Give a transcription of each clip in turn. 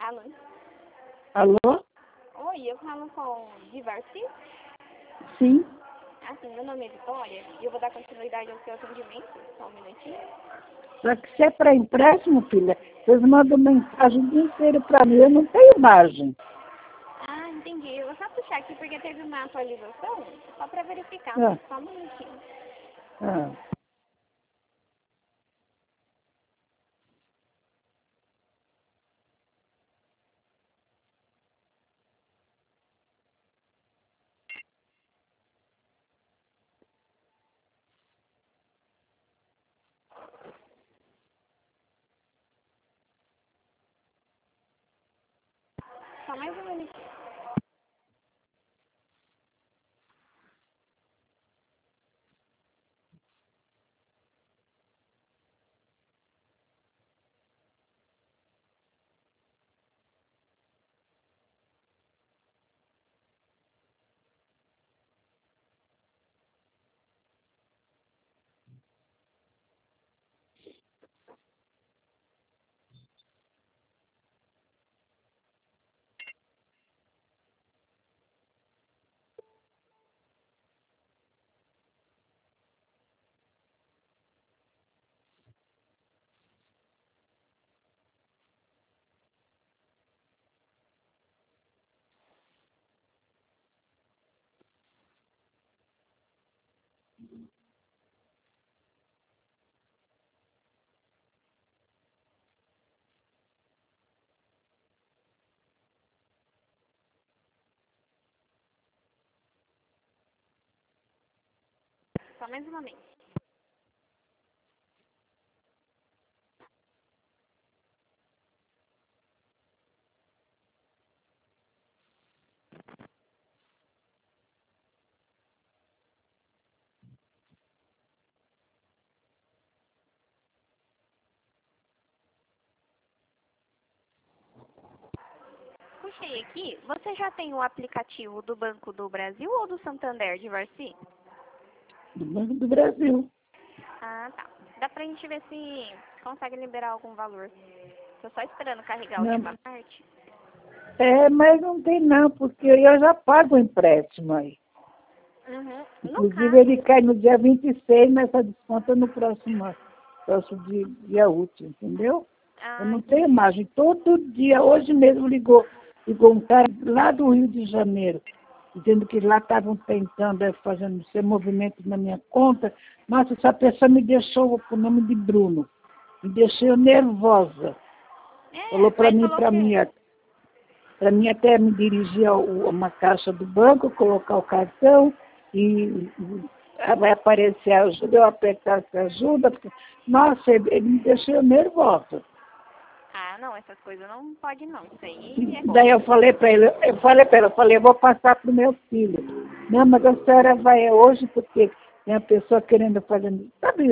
Alô? Alô? Oi, eu falo com Diversi? Sim. Assim, meu nome é Vitória e eu vou dar continuidade ao seu atendimento. Só um minutinho. Só que se é para empréstimo, filha, vocês mandam mensagem o dia inteiro para mim, eu não tenho margem. Ah, entendi. Eu vou só puxar aqui porque teve uma atualização, só para verificar. Ah, Só um minutinho. ah. Só mais um minutinho. Só mais um momento. Puxei aqui. Você já tem o aplicativo do Banco do Brasil ou do Santander, Diversi? Do Banco do Brasil. Ah, tá. Dá pra gente ver se consegue liberar algum valor. Tô só esperando carregar a Não. última parte. É, mas não tem não, porque eu já pago o empréstimo aí. Uhum. No Inclusive, caso, ele cai no dia 26, mas essa desconta no próximo dia útil, entendeu? Eu não tenho entendi. margem. Todo dia, hoje mesmo ligou um cara lá do Rio de Janeiro, dizendo que lá estavam tentando, fazendo esse movimento na minha conta. Nossa, essa pessoa me deixou com o nome de Bruno. Me deixou nervosa. Falou para Mas mim, falou que... para mim até me dirigir a uma caixa do banco, colocar o cartão e vai aparecer a ajuda, eu apertar essa ajuda. Porque, nossa, ele me deixou nervosa. Ah, não, essas coisas não pode não. Isso aí é E daí golpe. eu falei para ele, eu vou passar para o meu filho. Não, mas a senhora vai hoje porque tem a pessoa querendo fazer. Sabe,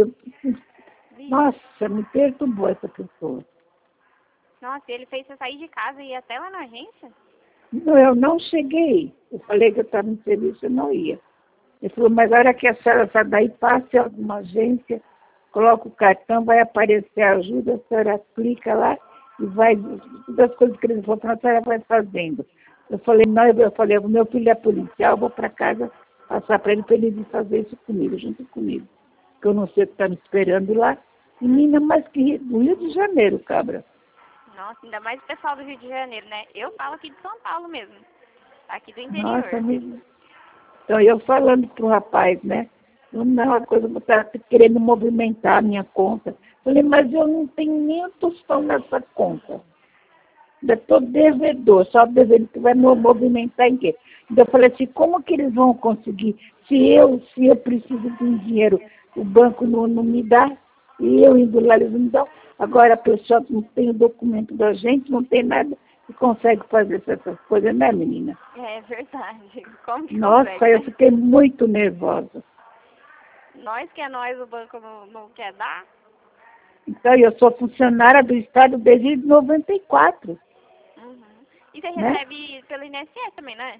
Vixe. nossa, me perturbou essa pessoa. Nossa, ele fez você sair de casa e ir até lá na agência? Não, eu não cheguei. Eu falei que eu estava em serviço, eu não ia. Ele falou, mas a hora que a senhora sai daí, passe a alguma agência, coloca o cartão, vai aparecer a ajuda, a senhora clica lá e vai, todas as coisas que eles vão fazer, a senhora vai fazendo. Eu falei, não, o meu filho é policial, eu vou para casa passar para ele vir fazer isso comigo, junto comigo. Que eu não sei o que está me esperando lá. Menina, mais que do Rio de Janeiro, cabra. Nossa, ainda mais o pessoal do Rio de Janeiro, né? Eu falo aqui de São Paulo mesmo. Aqui do Nossa, interior. então eu falando para o rapaz, né? Não, a coisa está querendo movimentar a minha conta. Falei, mas eu não tenho nem um tostão nessa conta. Ainda estou devedor, só devendo que vai me movimentar em quê? Então eu falei assim, como que eles vão conseguir? Se eu preciso de um dinheiro, o banco não me dá, e eu indo lá, eles não me dão. Agora a pessoa não tem o documento da gente, não tem nada, e consegue fazer essas coisas, né, menina? É verdade. Como que Nossa, consegue, eu né? fiquei muito nervosa. Nós que é nós, o banco não quer dar. Então, eu sou funcionária do Estado desde 94, Uhum. E você né? recebe pelo INSS também, né?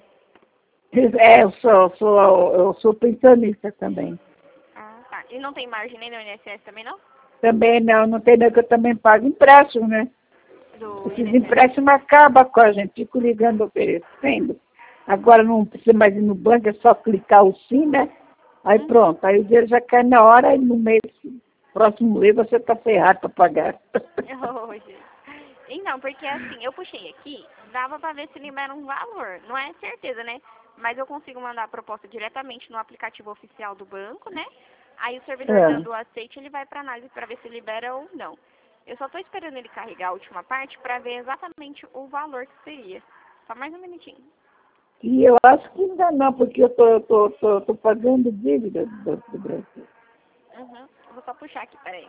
É, eu sou pensionista também. Ah, tá. E não tem margem nem no INSS também, não? Também não tem nem que eu também pago empréstimo, né? do Esses INSS. empréstimos acabam com a gente, fico ligando oferecendo. Agora não precisa mais ir no banco, é só clicar o sim, né? Aí pronto, aí o dinheiro já cai na hora e no mês, próximo mês você está ferrado para pagar. Hoje. Então, porque assim, eu puxei aqui, dava pra ver se libera um valor. Não é certeza, né? Mas eu consigo mandar a proposta diretamente no aplicativo oficial do banco, né? Aí o servidor É. dando o aceite, ele vai pra análise pra ver se libera ou não. Eu só tô esperando ele carregar a última parte pra ver exatamente o valor que seria. Só mais um minutinho. E eu acho que ainda não, porque eu tô pagando dívida do Brasil. Uhum. Vou só puxar aqui, peraí.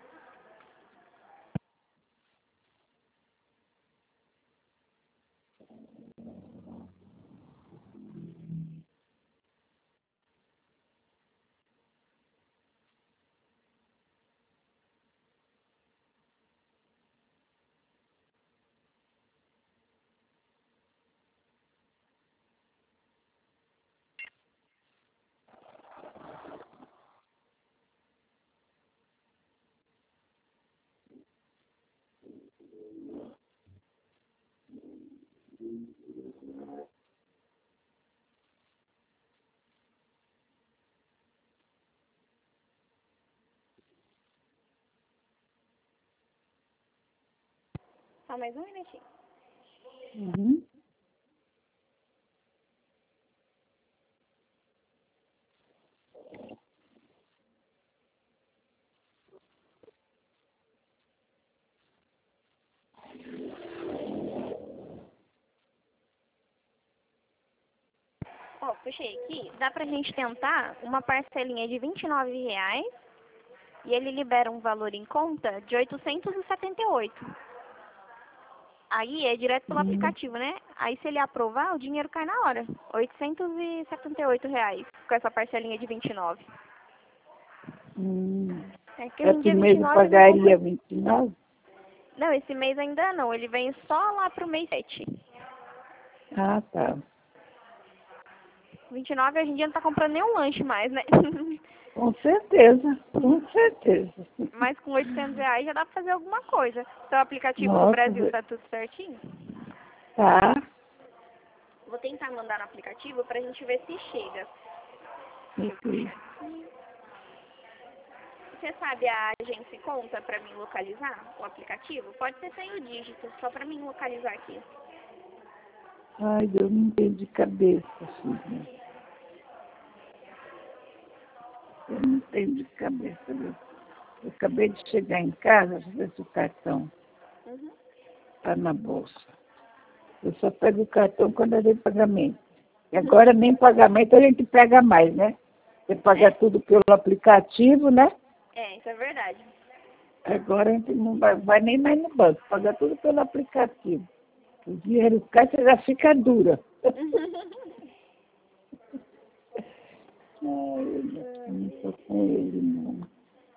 Só mais um minutinho. Uhum. Ó, puxei aqui. Dá pra gente tentar uma parcelinha de R$ 29 e ele libera um valor em conta de 878. Aí é direto pelo Hum. aplicativo, né? Aí se ele aprovar, o dinheiro cai na hora. R$ 878 com essa parcelinha de 29. Hum. É que hoje em Esse dia mês eu 29 não pagaria compensa. 29? Não, esse mês ainda não. Ele vem só lá pro mês 7. Ah, tá. 29 hoje em dia não tá comprando nenhum lanche mais, né? Com certeza, com certeza. Mas com R$ 800 já dá pra fazer alguma coisa. Seu aplicativo do Nossa, Brasil tá tudo certinho? tá. Vou tentar mandar no aplicativo pra gente ver se chega. Deixa eu Ok. puxar aqui. Você sabe a agência conta pra mim localizar o aplicativo? Pode ser sem o dígito, só pra mim localizar aqui. Ai, eu não tenho de cabeça, filha. Eu não tenho de cabeça. Eu acabei de chegar em casa, deixa eu ver se o cartão Uhum. está na bolsa. Eu só pego o cartão quando é de pagamento. E agora nem pagamento a gente pega mais, né? Você paga É, tudo pelo aplicativo, né? isso é verdade. Agora a gente não vai nem mais no banco, paga tudo pelo aplicativo. O dinheiro cai, você já fica dura. Ai, eu não estou com ele, não.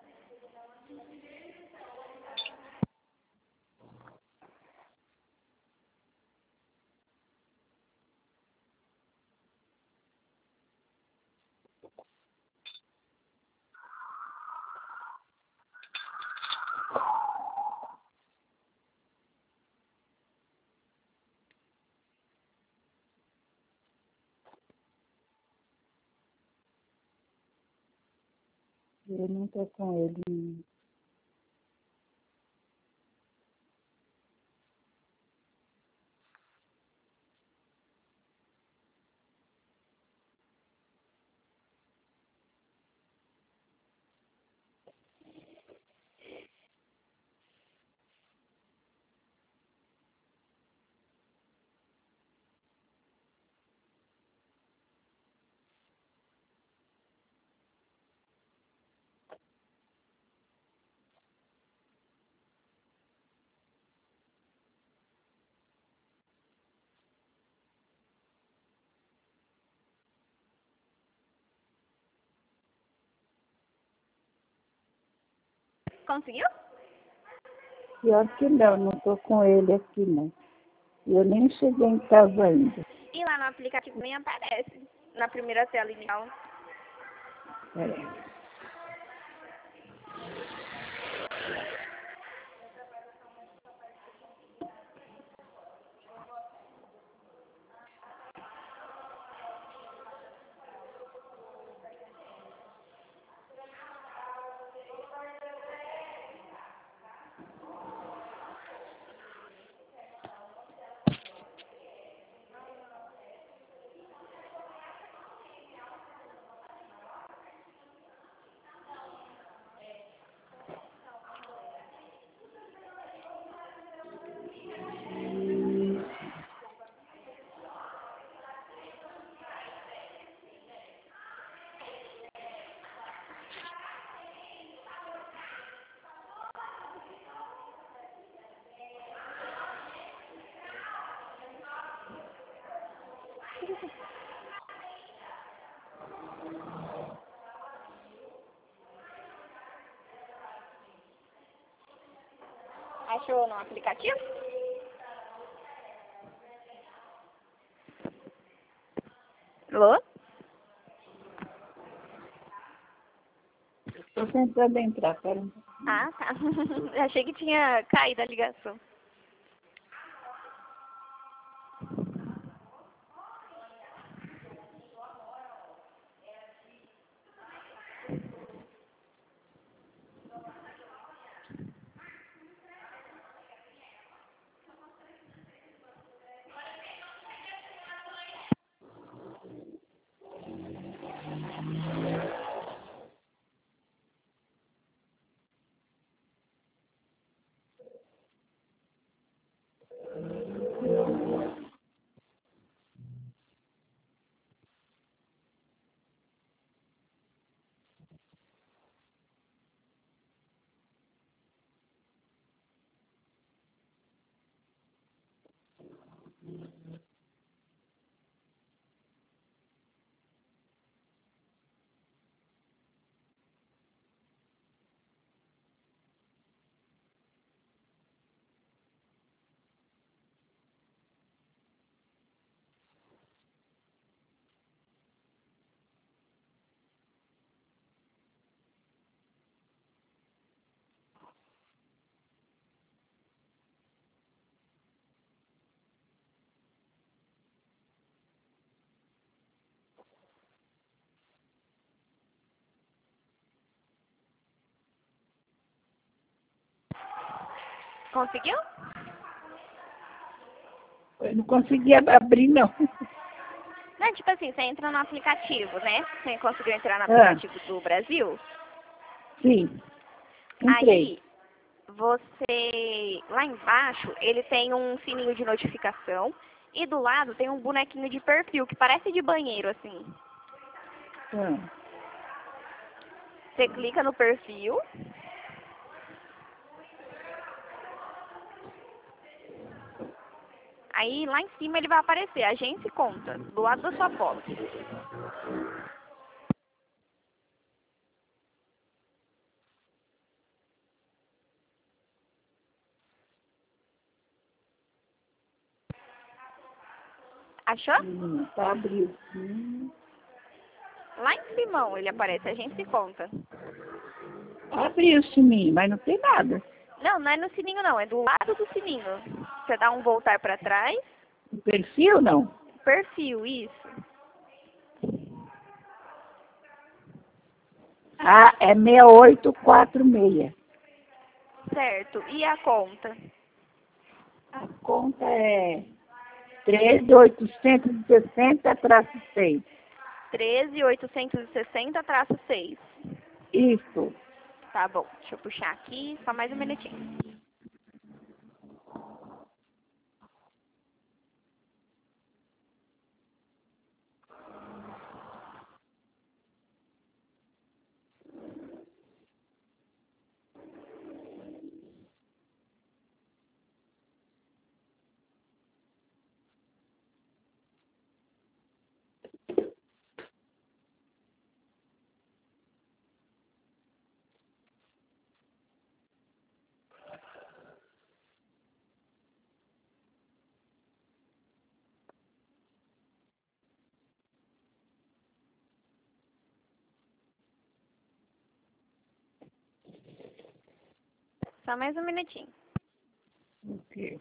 Eu não estou com ele, não. Conseguiu? Pior que não estou com ele aqui, não. Eu nem cheguei em casa ainda. E lá no aplicativo nem aparece. Na primeira tela inicial. É. Achou no aplicativo? Alô? Estou tentando entrar, pera. Ah, tá. Achei que tinha caído a ligação. Conseguiu? Eu não conseguia abrir, não. Não, tipo assim, você entra no aplicativo, né? Você conseguiu entrar no Ah, aplicativo do Brasil? sim, entrei. Aí, você, lá embaixo, ele tem um sininho de notificação e do lado tem um bonequinho de perfil que parece de banheiro, assim. Ah, Você clica no perfil, aí lá em cima ele vai aparecer, agência e conta, do lado da sua foto. Achou? tá abriu. Lá em cima ele aparece, agência e conta. Abriu o sininho, mas não tem nada. Não, não é no sininho não, é do lado do sininho. Você dá um voltar para trás, O perfil, não. perfil, isso. Ah, é 6846. Certo, e a conta? A conta é 13860-6. 13860-6. Isso. Tá bom, deixa eu puxar aqui, só mais um minutinho. Só mais um minutinho. Ok.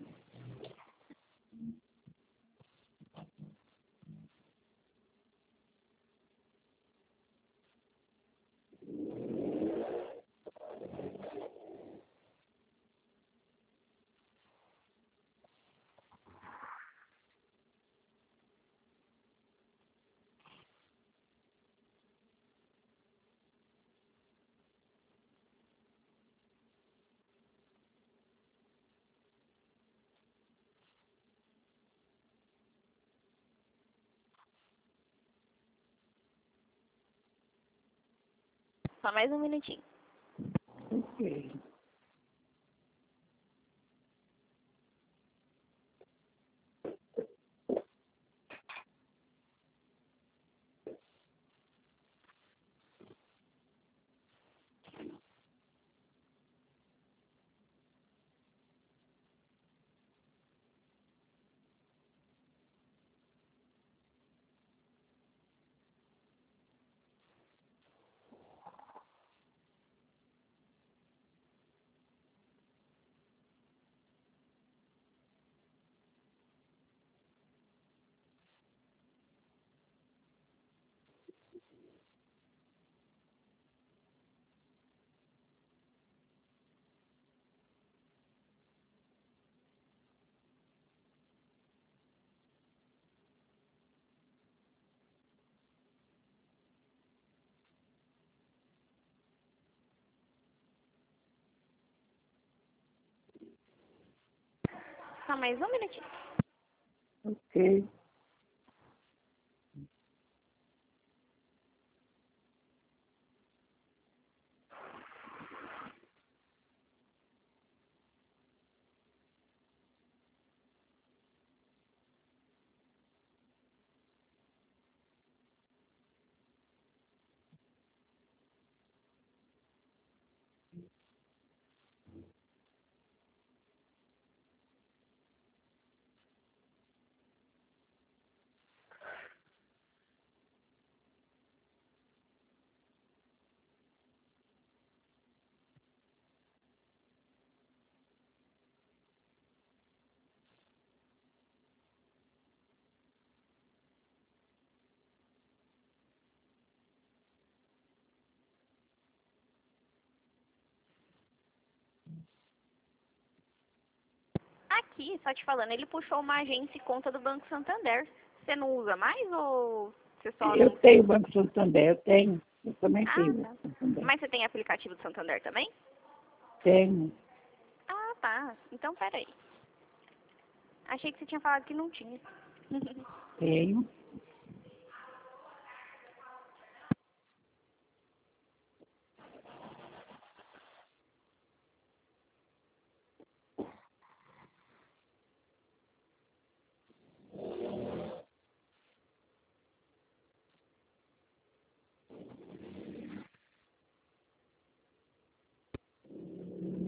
Só mais um minutinho. Ok. Só mais um minutinho. Ok. Aqui, só te falando, ele puxou uma agência e conta do Banco Santander. Você não usa mais ou você só Eu não... tenho o Banco Santander, eu tenho. Eu também Ah, tenho o tá. Banco Santander. Mas você tem aplicativo do Santander também? Tenho, Ah, tá. Então, peraí. Achei que você tinha falado que não tinha. tenho.